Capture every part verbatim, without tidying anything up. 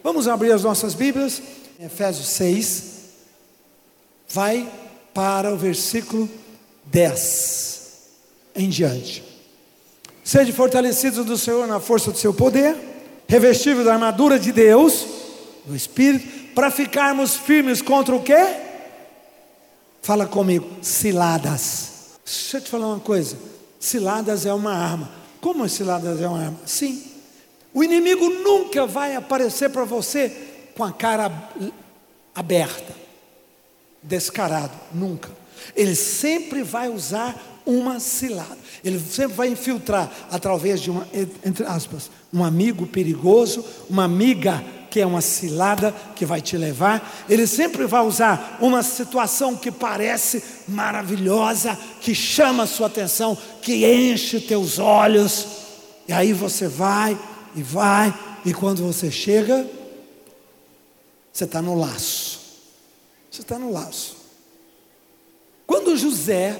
Vamos abrir as nossas Bíblias, Efésios seis, vai para o versículo dez em diante. Sede fortalecidos do Senhor na força do seu poder, revestível da armadura de Deus, do Espírito, para ficarmos firmes contra o quê? Fala comigo, ciladas. Deixa eu te falar uma coisa, ciladas é uma arma. Como ciladas é uma arma? Sim. O inimigo nunca vai aparecer para você com a cara aberta, descarado, nunca. Ele sempre vai usar uma cilada. Ele sempre vai infiltrar através de uma, entre aspas, um amigo perigoso, uma amiga que é uma cilada que vai te levar. Ele sempre vai usar uma situação que parece maravilhosa, que chama a sua atenção, que enche teus olhos, e aí você vai e vai, e quando você chega, você está no laço. Você está no laço. Quando José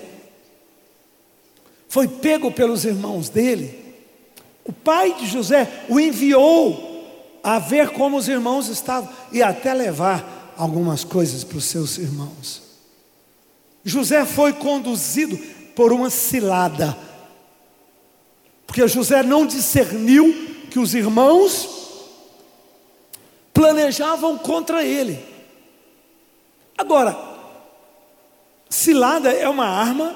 foi pego pelos irmãos dele, o pai de José o enviou a ver como os irmãos estavam e até levar algumas coisas para os seus irmãos. José foi conduzido por uma cilada, porque José não discerniu que os irmãos planejavam contra ele. Agora, cilada é uma arma.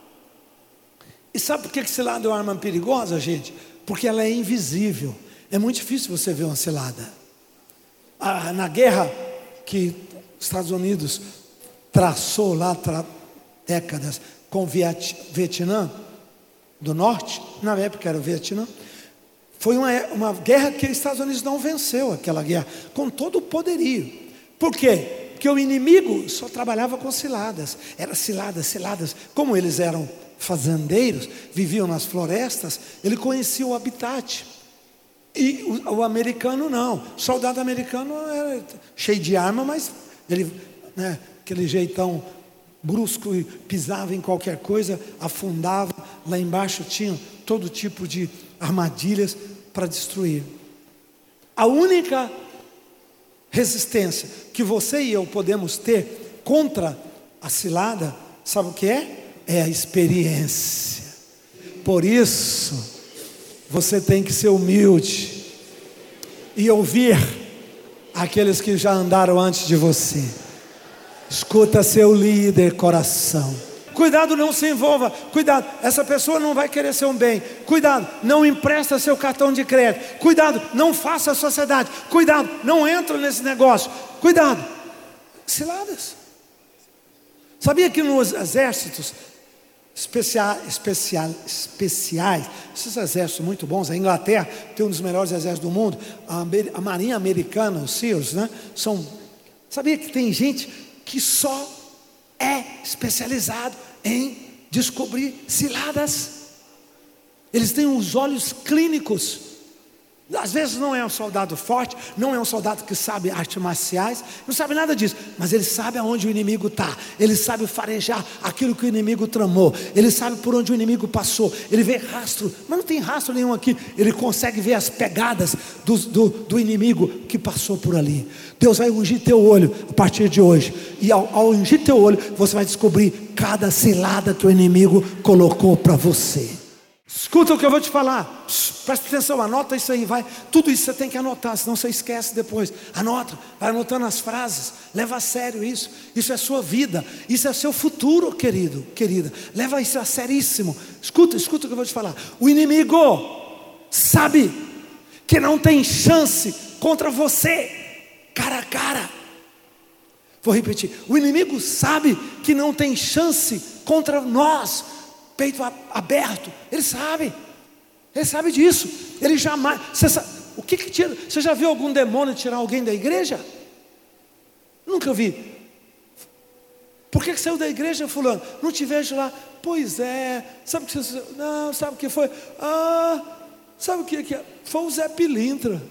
E sabe por que cilada é uma arma perigosa, gente? Porque ela é invisível. É muito difícil você ver uma cilada. Ah, na guerra que os Estados Unidos traçou lá tra... décadas com o Viet... Vietnã do Norte, na época era o Vietnã, foi uma, uma guerra que os Estados Unidos não venceu, aquela guerra, com todo o poderio. Por quê? Porque o inimigo só trabalhava com ciladas. Era ciladas, ciladas. Como eles eram fazendeiros, viviam nas florestas, ele conhecia o habitat. E o, o americano não. O soldado americano era cheio de arma, mas ele, né, aquele jeitão brusco, e pisava em qualquer coisa, afundava. Lá embaixo tinha todo tipo de armadilhas para destruir. A única resistência que você e eu podemos ter contra a cilada, sabe o que é? É a experiência. Por isso, você tem que ser humilde e ouvir aqueles que já andaram antes de você. Escuta seu líder, coração. Cuidado, não se envolva. Cuidado, essa pessoa não vai querer seu bem. Cuidado, não empresta seu cartão de crédito. Cuidado, não faça sociedade. Cuidado, não entra nesse negócio. Cuidado. Ciladas. Sabia que nos exércitos especial, especial, especiais, esses exércitos muito bons, a Inglaterra tem um dos melhores exércitos do mundo, a, a Marinha Americana, os SEALs, né? São, sabia que tem gente que só é especializado em descobrir ciladas. Eles têm os olhos clínicos. Às vezes não é um soldado forte, não é um soldado que sabe artes marciais, não sabe nada disso, mas ele sabe aonde o inimigo está. Ele sabe farejar aquilo que o inimigo tramou. Ele sabe por onde o inimigo passou. Ele vê rastro, mas não tem rastro nenhum aqui. Ele consegue ver as pegadas do, do, do inimigo que passou por ali. Deus vai ungir teu olho a partir de hoje. E ao, ao ungir teu olho, você vai descobrir cada cilada que o inimigo colocou para você. Escuta o que eu vou te falar. Presta atenção, anota isso aí, vai. Tudo isso você tem que anotar, senão você esquece depois. Anota, vai anotando as frases. Leva a sério isso. Isso é sua vida, isso é seu futuro, querido, querida. Leva isso a seríssimo. Escuta, escuta o que eu vou te falar. O inimigo sabe que não tem chance contra você, cara a cara. Vou repetir. O inimigo sabe que não tem chance contra nós, peito aberto. Ele sabe. Ele sabe disso. Ele jamais. Você sabe, o que que tira? Você já viu algum demônio tirar alguém da igreja? Nunca vi. Por que que saiu da igreja, fulano? Não te vejo lá. Pois é. Sabe o que você... Não, sabe o que foi? Ah, sabe o que que é? Foi o Zé Pilintra.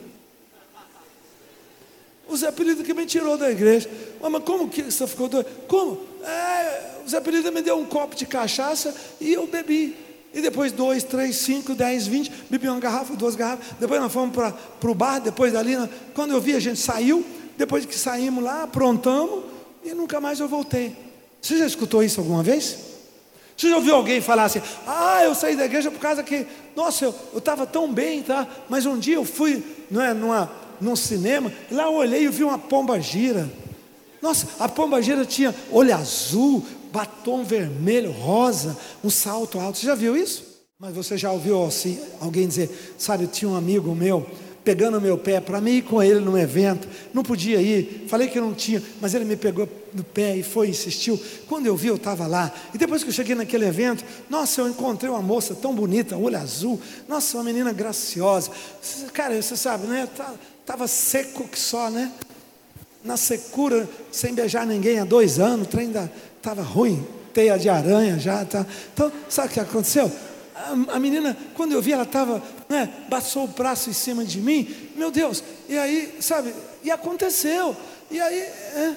O Zé Pilintra que me tirou da igreja. Mas como que você ficou doido? Como? É, o Zé Pilintra me deu um copo de cachaça e eu bebi. E depois dois, três, cinco, dez, vinte, bebi uma garrafa, duas garrafas. Depois nós fomos para o bar, depois dali, quando eu vi, a gente saiu. Depois que saímos lá, aprontamos, e nunca mais eu voltei. Você já escutou isso alguma vez? Você já ouviu alguém falar assim: ah, eu saí da igreja por causa que, nossa, eu estava tão bem, tá? Mas um dia eu fui, não é, numa, num cinema, lá eu olhei e vi uma pomba-gira. Nossa, a pomba-gira tinha olho azul, batom vermelho, rosa, um salto alto. Você já viu isso? Mas você já ouviu assim, alguém dizer: sabe, tinha um amigo meu pegando o meu pé para mim ir com ele num evento, não podia ir, falei que não tinha, mas ele me pegou no pé e foi, insistiu. Quando eu vi, eu estava lá, e depois que eu cheguei naquele evento, nossa, eu encontrei uma moça tão bonita, olho azul, nossa, uma menina graciosa, cara, você sabe, né, estava seco que só, né, na secura, sem beijar ninguém há dois anos, o trem ainda estava ruim, teia de aranha já, tá. Então, sabe o que aconteceu? A, a menina, quando eu vi, ela estava, né, baçou o braço em cima de mim, meu Deus, e aí, sabe, e aconteceu, e aí, é,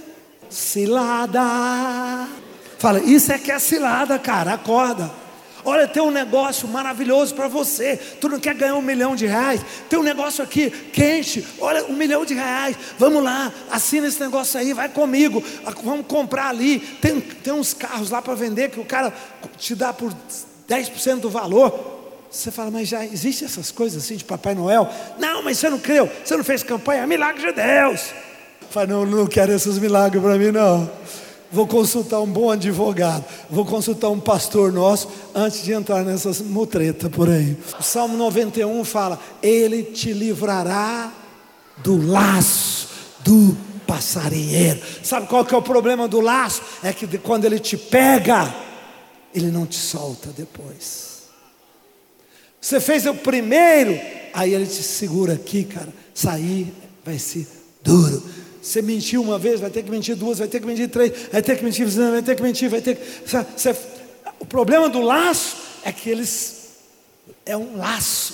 cilada, fala, isso é que é cilada, cara, acorda. Olha, tem um negócio maravilhoso para você. Tu não quer ganhar um milhão de reais? Tem um negócio aqui quente. Olha, um milhão de reais. Vamos lá, assina esse negócio aí, vai comigo. Vamos comprar ali. Tem, tem uns carros lá para vender que o cara te dá por dez por cento do valor. Você fala, mas já existem essas coisas assim de Papai Noel? Não, mas você não creu, você não fez campanha. É milagre de Deus. Fala, não, não quero esses milagres para mim, não. Vou consultar um bom advogado, vou consultar um pastor nosso antes de entrar nessas mutretas por aí. O Salmo noventa e um fala: Ele te livrará do laço do passarinheiro. Sabe qual que é o problema do laço? É que quando ele te pega, ele não te solta depois. Você fez o primeiro, aí ele te segura aqui, cara. Sair vai ser duro. Você mentiu uma vez, vai ter que mentir duas, vai ter que mentir três, vai ter que mentir, vai ter que mentir, vai ter que... Você... O problema do laço é que eles... é um laço.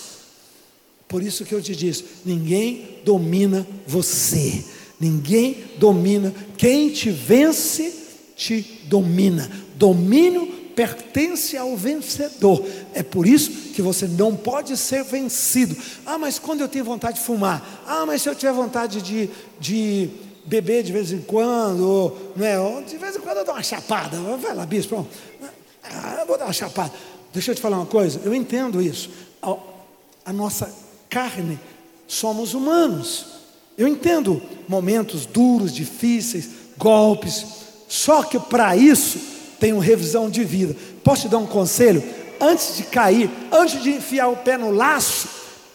Por isso que eu te disse, ninguém domina você. Ninguém domina. Quem te vence, te domina. Domínio pertence ao vencedor. É por isso que você não pode ser vencido. Ah, mas quando eu tenho vontade de fumar? Ah, mas se eu tiver vontade de, de beber de vez em quando, não é? De vez em quando eu dou uma chapada. Vai lá, bispo. Ah, eu vou dar uma chapada. Deixa eu te falar uma coisa. Eu entendo isso. A, a nossa carne, somos humanos. Eu entendo momentos duros, difíceis, golpes. Só que para isso tem uma revisão de vida. Posso te dar um conselho? Antes de cair, antes de enfiar o pé no laço,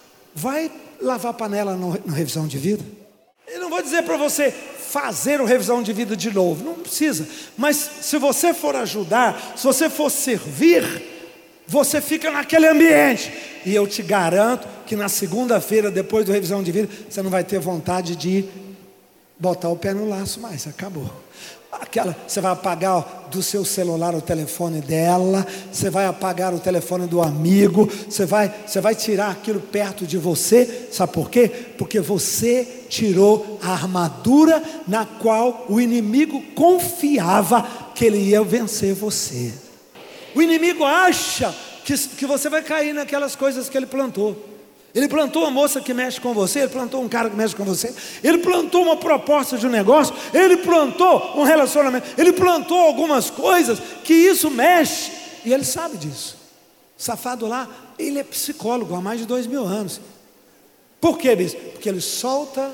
vai lavar a panela no, no revisão de vida. Eu não vou dizer para você fazer o revisão de vida de novo, não precisa. Mas se você for ajudar, se você for servir, você fica naquele ambiente. E eu te garanto que na segunda-feira, depois do revisão de vida, você não vai ter vontade de botar o pé no laço mais, acabou. Aquela, você vai apagar do seu celular o telefone dela, você vai apagar o telefone do amigo, você vai, você vai tirar aquilo perto de você, sabe por quê? Porque você tirou a armadura na qual o inimigo confiava que ele ia vencer você. O inimigo acha que, que você vai cair naquelas coisas que ele plantou. Ele plantou uma moça que mexe com você, ele plantou um cara que mexe com você, ele plantou uma proposta de um negócio, ele plantou um relacionamento, ele plantou algumas coisas que isso mexe, e ele sabe disso. O safado lá, ele é psicólogo há mais de dois mil anos. Por quê, bispo? Porque ele solta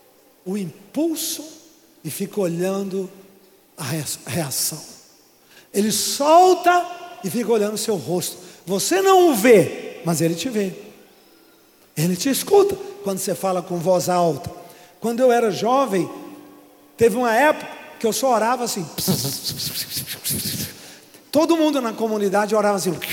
o impulso e fica olhando a reação. Ele solta e fica olhando o seu rosto. Você não o vê, mas ele te vê. Ele te escuta quando você fala com voz alta. Quando eu era jovem, teve uma época que eu só orava assim. Todo mundo na comunidade orava assim. Por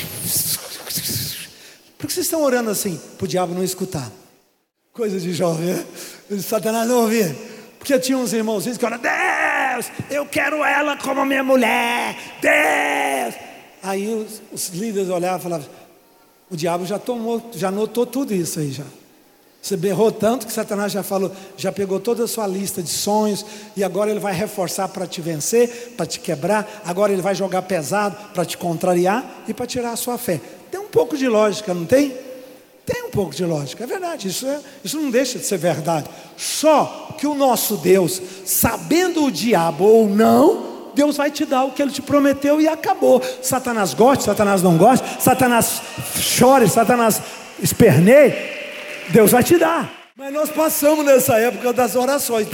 que vocês estão orando assim? Para o diabo não escutar. Coisa de jovem, né? Satanás não ouvia. Porque tinha uns irmãozinhos que oravam: Deus, eu quero ela como minha mulher. Deus. Aí os, os líderes olhavam e falavam: o diabo já tomou, já notou tudo isso aí já. Você berrou tanto que Satanás já falou, já pegou toda a sua lista de sonhos, e agora ele vai reforçar para te vencer, para te quebrar. Agora ele vai jogar pesado para te contrariar e para tirar a sua fé. Tem um pouco de lógica, não tem? Tem um pouco de lógica, é verdade, isso, é, isso não deixa de ser verdade. Só que o nosso Deus, sabendo o diabo ou não, Deus vai te dar o que Ele te prometeu e acabou. Satanás gosta, Satanás não gosta, Satanás chore, Satanás esperneie, Deus vai te dar. Mas nós passamos nessa época das orações.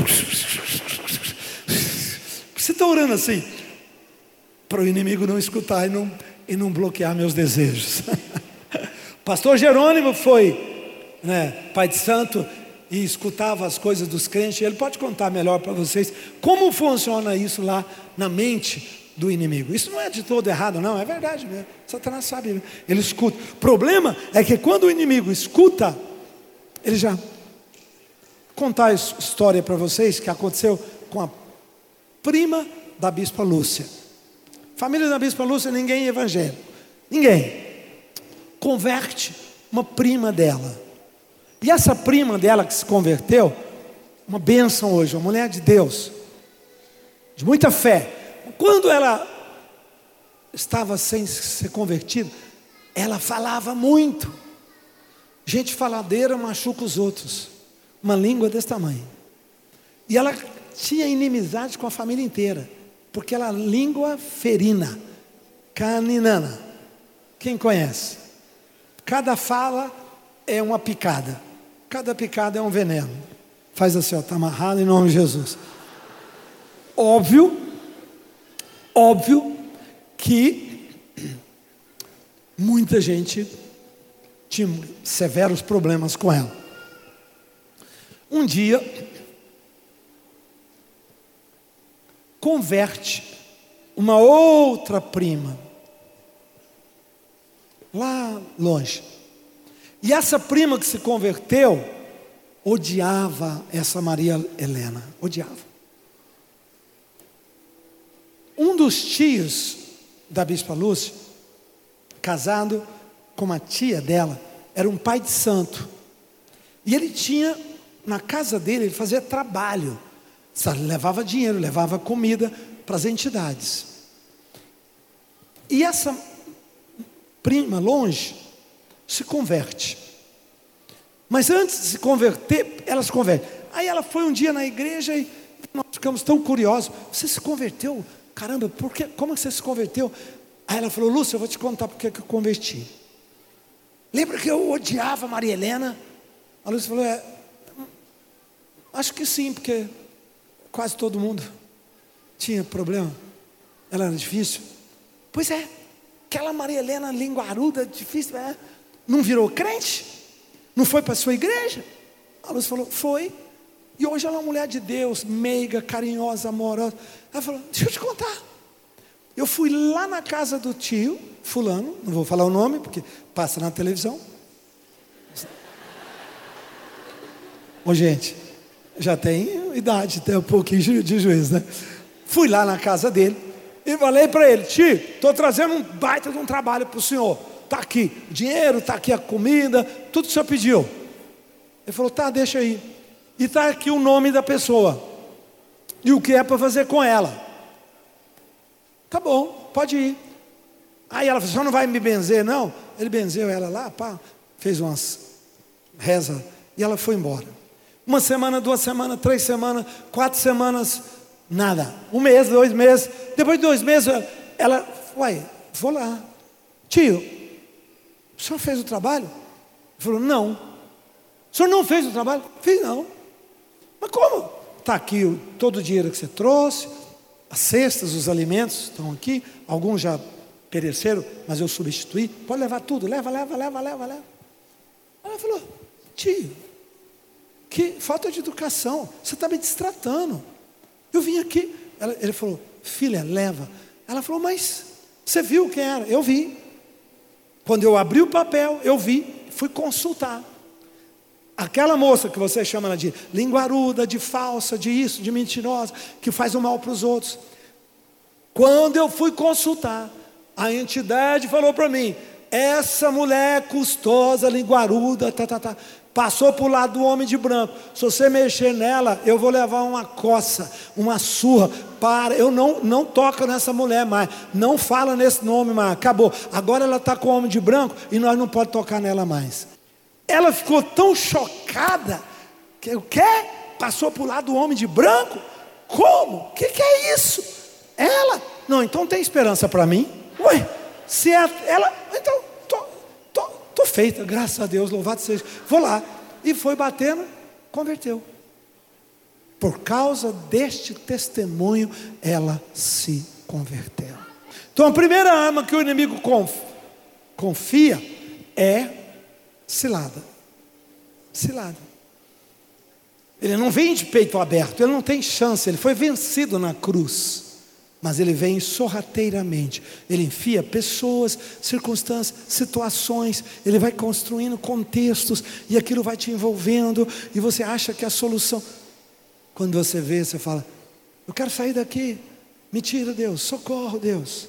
Você está orando assim, para o inimigo não escutar e não, e não bloquear meus desejos. Pastor Jerônimo foi, né, pai de santo, e escutava as coisas dos crentes. Ele pode contar melhor para vocês como funciona isso lá na mente do inimigo. Isso não é de todo errado, não, é verdade mesmo. Satanás sabe, ele escuta. O problema é que quando o inimigo escuta, ele já... Contar a história para vocês que aconteceu com a prima da Bispa Lúcia. Família da Bispa Lúcia, ninguém é evangélico, ninguém. Converte uma prima dela. E essa prima dela que se converteu, uma bênção hoje, uma mulher de Deus, de muita fé. Quando ela estava sem ser convertida, ela falava muito. Gente faladeira machuca os outros. Uma língua desse tamanho. E ela tinha inimizade com a família inteira, porque ela língua ferina, caninana. Quem conhece? Cada fala é uma picada. Cada picada é um veneno. Faz assim, ó, está amarrado em nome de Jesus. Óbvio, óbvio que muita gente tinha severos problemas com ela. Um dia, converte uma outra prima, lá longe. E essa prima que se converteu, odiava essa Maria Helena, odiava. Um dos tios da Bispa Lúcia, casado com uma tia dela, era um pai de santo. E ele tinha... Na casa dele, ele fazia trabalho, sabe? Levava dinheiro, levava comida para as entidades. E essa prima longe se converte. Mas antes de se converter, ela se converte. Aí ela foi um dia na igreja e nós ficamos tão curiosos. Você se converteu? Caramba, por que, como você se converteu? Aí ela falou, Lúcia, eu vou te contar porque que eu converti. Lembra que eu odiava a Maria Helena? A Lúcia falou, é... Acho que sim, porque quase todo mundo tinha problema. Ela era difícil. Pois é, aquela Maria Helena linguaruda, difícil, é, não virou crente? Não foi para a sua igreja? A Lúcia falou, foi. E hoje ela é uma mulher de Deus, meiga, carinhosa, amorosa. Ela falou, deixa eu te contar. Eu fui lá na casa do tio, fulano, não vou falar o nome, porque passa na televisão. Ô gente... Já tem idade, tem um pouquinho de juízo, né? Fui lá na casa dele e falei para ele, tio, estou trazendo um baita de um trabalho para o senhor. Está aqui o dinheiro, está aqui a comida, tudo que o senhor pediu. Ele falou, tá, deixa aí. E está aqui o nome da pessoa. E o que é para fazer com ela. Tá bom, pode ir. Aí ela falou, o senhor não vai me benzer, não? Ele benzeu ela lá, pá, fez umas reza e ela foi embora. Uma semana, duas semanas, três semanas, quatro semanas, nada. Um mês, dois meses. Depois de dois meses, ela, uai, vou lá. Tio, o senhor fez o trabalho? Ele falou, não. O senhor não fez o trabalho? Fiz não. Mas como? Está aqui o, todo o dinheiro que você trouxe, as cestas, os alimentos estão aqui. Alguns já pereceram, mas eu substituí. Pode levar tudo, leva, leva, leva, leva, leva. Ela falou, tio, que falta de educação, você está me distratando. Eu vim aqui, ela, ele falou, filha, leva. Ela falou, mas você viu quem era? Eu vi. Quando eu abri o papel, eu vi, fui consultar. Aquela moça que você chama ela de linguaruda, de falsa, de isso, de mentirosa, que faz o mal para os outros. Quando eu fui consultar, a entidade falou para mim, essa mulher custosa, linguaruda, tá, tá, tá, Passou para o lado do homem de branco. Se você mexer nela, eu vou levar uma coça, uma surra. Para, eu não, não toco nessa mulher mais. Não fala nesse nome mais. Acabou. Agora ela está com o homem de branco e nós não podemos tocar nela mais. Ela ficou tão chocada que o quê? Passou para o lado do homem de branco? Como? O que, que é isso? Ela? Não, então tem esperança para mim? Ué, se é ela, então tô, tô, tô feita, graças a Deus, louvado seja. Vou lá. E foi batendo, converteu. Por causa deste testemunho, ela se converteu. Então a primeira arma que o inimigo confia é cilada. Cilada. Ele não vem de peito aberto, ele não tem chance, ele foi vencido na cruz. Mas ele vem sorrateiramente. Ele enfia pessoas, circunstâncias, situações. Ele vai construindo contextos. E aquilo vai te envolvendo. E você acha que a solução... Quando você vê, você fala: eu quero sair daqui. Me tira, Deus. Socorro, Deus.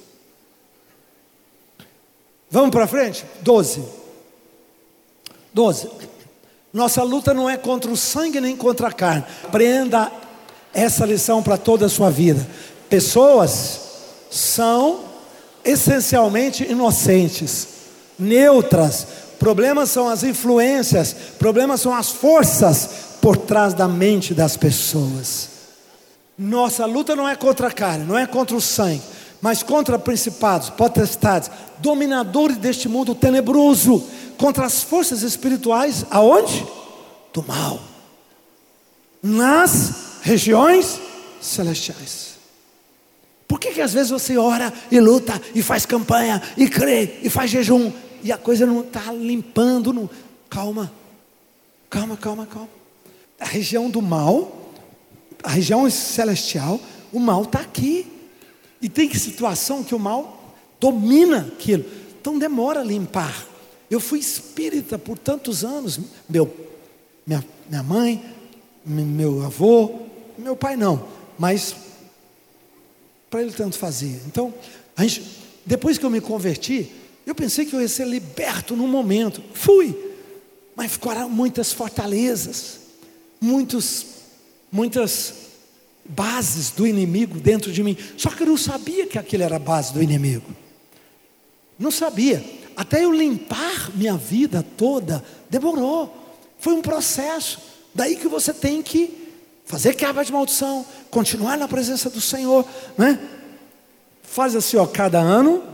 Vamos para frente? doze. doze. Nossa luta não é contra o sangue nem contra a carne. Aprenda essa lição para toda a sua vida. Pessoas são essencialmente inocentes, neutras. Problemas são as influências, problemas são as forças por trás da mente das pessoas. Nossa luta não é contra a carne, não é contra o sangue, mas contra principados, potestades, dominadores deste mundo tenebroso, contra as forças espirituais, aonde? Do mal, nas regiões celestiais. Por que que às vezes você ora e luta e faz campanha e crê e faz jejum e a coisa não está limpando? Não... Calma, calma, calma, calma. A região do mal, a região celestial, o mal está aqui. E tem que situação que o mal domina aquilo. Então demora a limpar. Eu fui espírita por tantos anos. Meu, minha, minha mãe, meu avô, meu pai não, mas para ele tanto fazia. Então, a gente, depois que eu me converti, eu pensei que eu ia ser liberto num momento. Fui, mas ficaram muitas fortalezas, muitos, muitas bases do inimigo dentro de mim. Só que eu não sabia que aquilo era a base do inimigo. Não sabia. Até eu limpar minha vida toda, demorou. Foi um processo. Daí que você tem que fazer quebra de maldição, continuar na presença do Senhor, né? Faz assim, ó, cada ano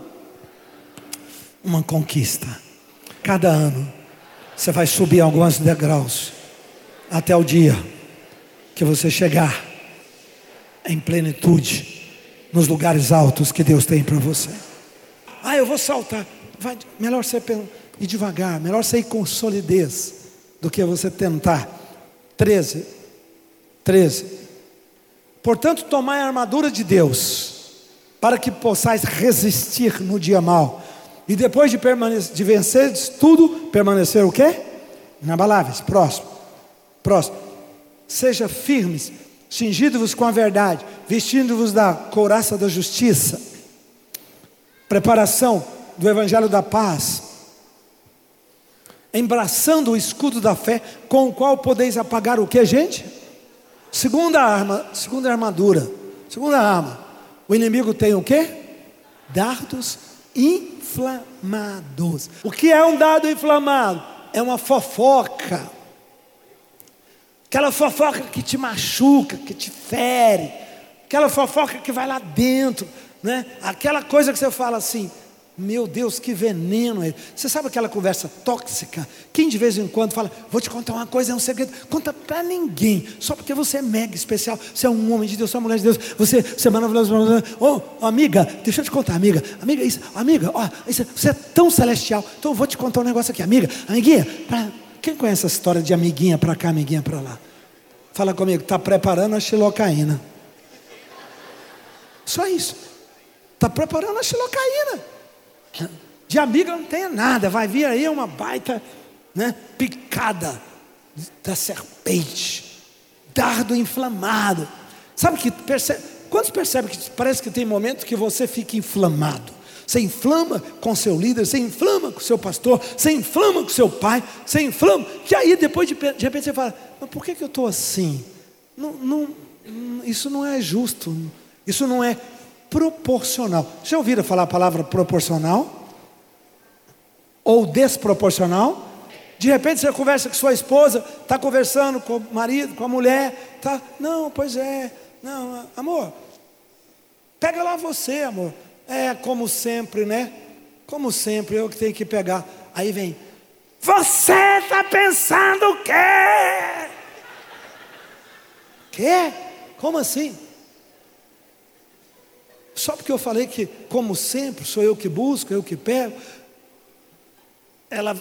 uma conquista. Cada ano você vai subir alguns degraus até o dia que você chegar em plenitude nos lugares altos que Deus tem para você. Ah, eu vou saltar. Vai, melhor você ir devagar, melhor você ir com solidez do que você tentar. treze. treze. Portanto, tomai a armadura de Deus, para que possais resistir no dia mau, e depois de, permanecer, de vencer tudo, permanecer o quê? Inabaláveis. Próximo, próximo. Seja firmes, cingindo-vos com a verdade, vestindo-vos da couraça da justiça, preparação do evangelho da paz, embraçando o escudo da fé, com o qual podeis apagar o que, gente? Segunda arma, segunda armadura, segunda arma. O inimigo tem o quê? Dardos inflamados. O que é um dardo inflamado? É uma fofoca. Aquela fofoca que te machuca, que te fere. Aquela fofoca que vai lá dentro, né? Aquela coisa que você fala assim: meu Deus, que veneno é. Você sabe aquela conversa tóxica? Quem de vez em quando fala: vou te contar uma coisa, é um segredo. Conta para ninguém, só porque você é mega especial. Você é um homem de Deus, você é uma mulher de Deus. Você, você é maravilhoso. Ô, oh, amiga, deixa eu te contar, amiga. Amiga, isso, amiga, ó, isso, você é tão celestial. Então eu vou te contar um negócio aqui, amiga. Amiguinha, pra, quem conhece essa história de amiguinha para cá, amiguinha para lá? Fala comigo, está preparando a xilocaína. Só isso. Está preparando a xilocaína. De amiga não tem nada. Vai vir aí uma baita, né, picada da serpente, dardo inflamado. Sabe que percebe, quantos percebem que parece que tem momentos que você fica inflamado? Você inflama com seu líder, você inflama com seu pastor, você inflama com seu pai, você inflama, que aí depois de, de repente você fala, mas por que, que eu estou assim? Não, não, isso não é justo, isso não é proporcional. Já ouviram falar a palavra proporcional? Ou desproporcional? De repente você conversa com sua esposa, está conversando com o marido, com a mulher, tá? Não, pois é, não, amor, pega lá você, amor. É, como sempre, né? Como sempre, eu que tenho que pegar. Aí vem, você está pensando o quê? Quê? Como assim? Só porque eu falei que, como sempre, sou eu que busco, eu que pego. Ela,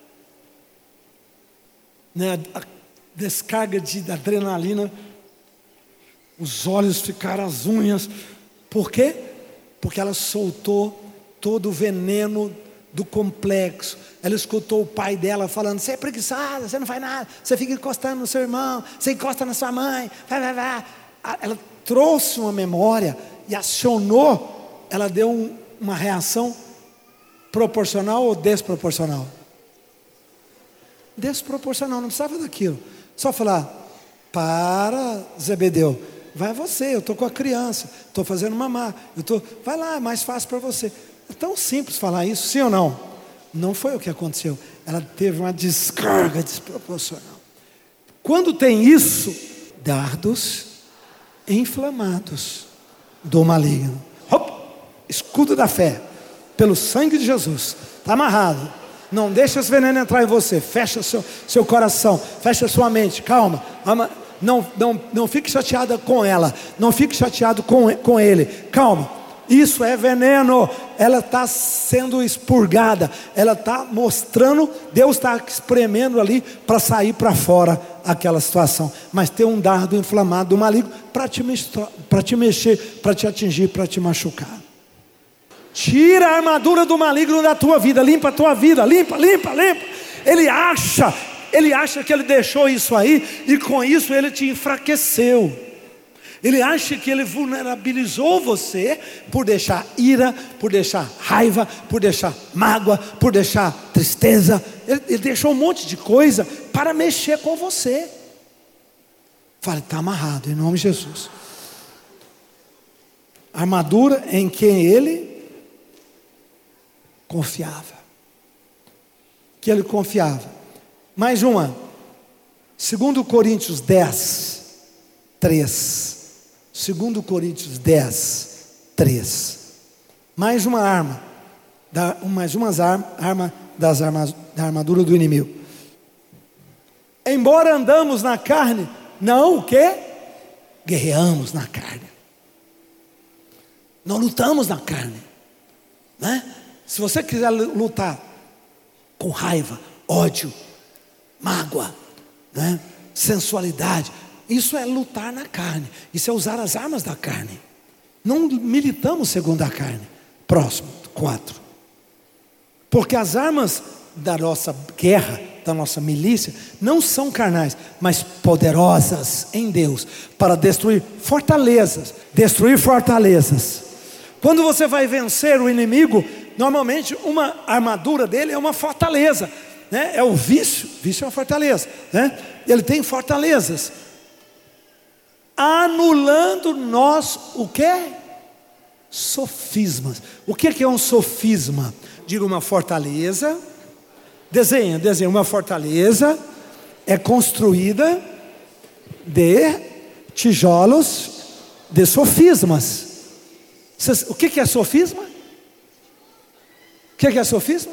né, a descarga de adrenalina, os olhos ficaram as unhas. Por quê? Porque ela soltou todo o veneno do complexo. Ela escutou o pai dela falando, você é preguiçosa, você não faz nada, você fica encostando no seu irmão, você encosta na sua mãe, vai, vai, vai. Ela trouxe uma memória e acionou, ela deu um, uma reação proporcional ou desproporcional? Desproporcional, não precisava daquilo. Só falar, para, Zebedeu, vai você, eu estou com a criança, estou fazendo mamar, eu tô, vai lá, é mais fácil para você. É tão simples falar isso, sim ou não? Não foi o que aconteceu. Ela teve uma descarga desproporcional. Quando tem isso, dardos inflamados do maligno. Hop, escudo da fé, pelo sangue de Jesus, está amarrado. Não deixa esse veneno entrar em você. Fecha seu, seu coração, fecha sua mente, calma. Ama, não, não, não fique chateada com ela, não fique chateado com, com ele. Calma, isso é veneno. Ela está sendo expurgada, ela está mostrando, Deus está espremendo ali para sair para fora aquela situação. Mas tem um dardo inflamado do maligno para te, para te mexer, para te atingir, para te machucar. Tira a armadura do maligno da tua vida, limpa a tua vida, limpa, limpa, limpa. Ele acha, ele acha que ele deixou isso aí e com isso ele te enfraqueceu. Ele acha que ele vulnerabilizou você por deixar ira, por deixar raiva, por deixar mágoa, por deixar tristeza. Ele, ele deixou um monte de coisa para mexer com você. Fala, está amarrado em nome de Jesus. Armadura em quem ele confiava, que ele confiava. Mais uma, segundo Coríntios dez, três. segundo Coríntios dez, três. Mais uma arma, da, mais umas armas arma das armas, da armadura do inimigo. Embora andamos na carne, não o quê? Guerreamos na carne. Não lutamos na carne, né? Se você quiser lutar com raiva, ódio, mágoa, né? Sensualidade, isso é lutar na carne. Isso é usar as armas da carne. Não militamos segundo a carne. Próximo, quatro. Porque as armas da nossa guerra, da nossa milícia, não são carnais, mas poderosas em Deus, para destruir fortalezas. Destruir fortalezas. Quando você vai vencer o inimigo, normalmente uma armadura dele é uma fortaleza, né? É o vício. Vício é uma fortaleza, né? Ele tem fortalezas. Anulando nós o que? Sofismas. O que é um sofisma? Diga, uma fortaleza. Desenha, desenha. Uma fortaleza é construída de tijolos de sofismas. O que é sofisma? O que é sofisma?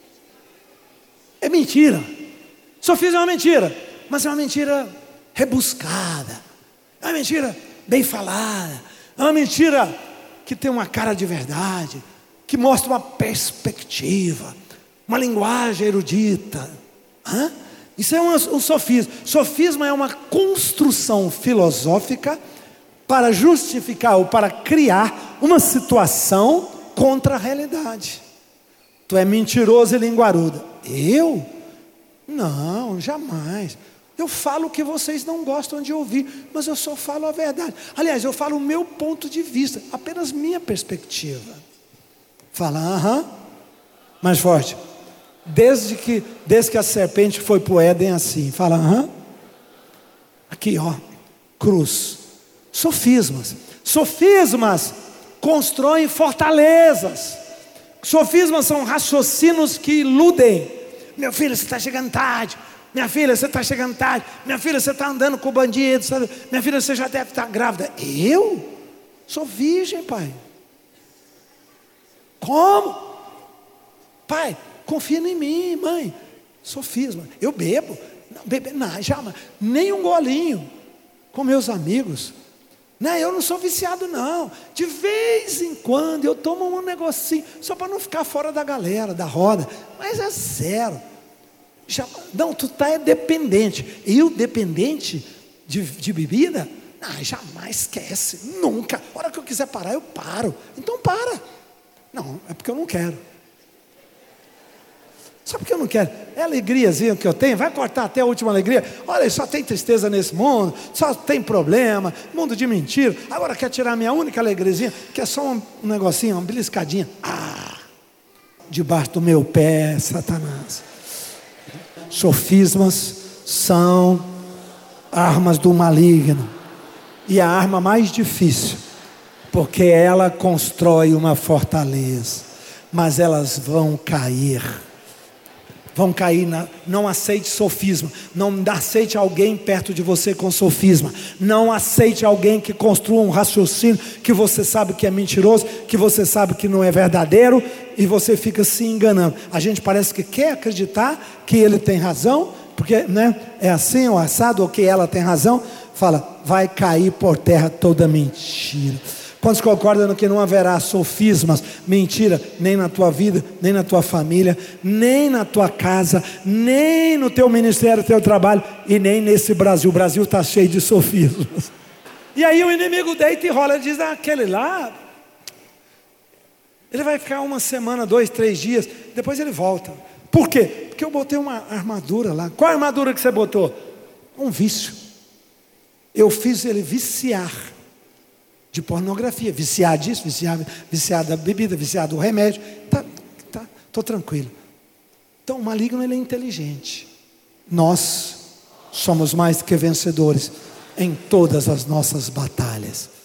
É mentira. Sofisma é uma mentira, mas é uma mentira rebuscada. É uma mentira bem falada. É uma mentira que tem uma cara de verdade, que mostra uma perspectiva, uma linguagem erudita. Hã? Isso é um, um sofisma. Sofisma é uma construção filosófica para justificar ou para criar uma situação contra a realidade. Tu é mentiroso e linguaruda. Eu? Não, jamais. Eu falo o que vocês não gostam de ouvir, mas eu só falo a verdade. Aliás, eu falo o meu ponto de vista, apenas minha perspectiva. Fala, aham. Mais forte. Desde que, desde que a serpente foi para o Éden assim. Fala, aham. Aqui, ó. Cruz. Sofismas. Sofismas constroem fortalezas. Sofismas são raciocínios que iludem. Meu filho, você está chegando tarde. Minha filha, você está chegando tarde. Minha filha, você está andando com bandido. Sabe? Minha filha, você já deve estar grávida. Eu? Sou virgem, pai. Como? Pai, confia em mim, mãe. Sofisma. Eu bebo. Não, bebe, não, jamais. Nem um golinho. Com meus amigos. Não, eu não sou viciado, não. De vez em quando eu tomo um negocinho. Só para não ficar fora da galera, da roda. Mas é zero. Já, não, tu está dependente. Eu dependente de, de bebida? Não, jamais esquece. Nunca. A hora que eu quiser parar, eu paro. Então para. Não, é porque eu não quero. Só porque eu não quero. É a alegriazinha que eu tenho. Vai cortar até a última alegria. Olha, só tem tristeza nesse mundo. Só tem problema. Mundo de mentira. Agora quer tirar a minha única alegriazinha, que é só um, um negocinho, uma beliscadinha. Ah, debaixo do meu pé, Satanás. Sofismas são armas do maligno. E a arma mais difícil, porque ela constrói uma fortaleza, mas elas vão cair. Vão cair, na, não aceite sofisma. Não aceite alguém perto de você com sofisma. Não aceite alguém que construa um raciocínio que você sabe que é mentiroso, que você sabe que não é verdadeiro, e você fica se enganando. A gente parece que quer acreditar que ele tem razão, porque, né, é assim ou assado, ou que ela tem razão. Fala, vai cair por terra toda mentira. Quantos concordam que não haverá sofismas, mentira, nem na tua vida, nem na tua família, nem na tua casa, nem no teu ministério, no teu trabalho, e nem nesse Brasil. O Brasil está cheio de sofismas. E aí o inimigo deita e rola e diz, ah, aquele lá, ele vai ficar uma semana, dois, três dias, depois ele volta. Por quê? Porque eu botei uma armadura lá. Qual a armadura que você botou? Um vício. Eu fiz ele viciar de pornografia, viciar disso, viciar, viciar da bebida, viciar do remédio. Tá, tá, tô tranquilo. Então o maligno, ele é inteligente. Nós somos mais do que vencedores em todas as nossas batalhas.